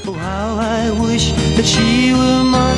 Oh, how I wish that she were mine.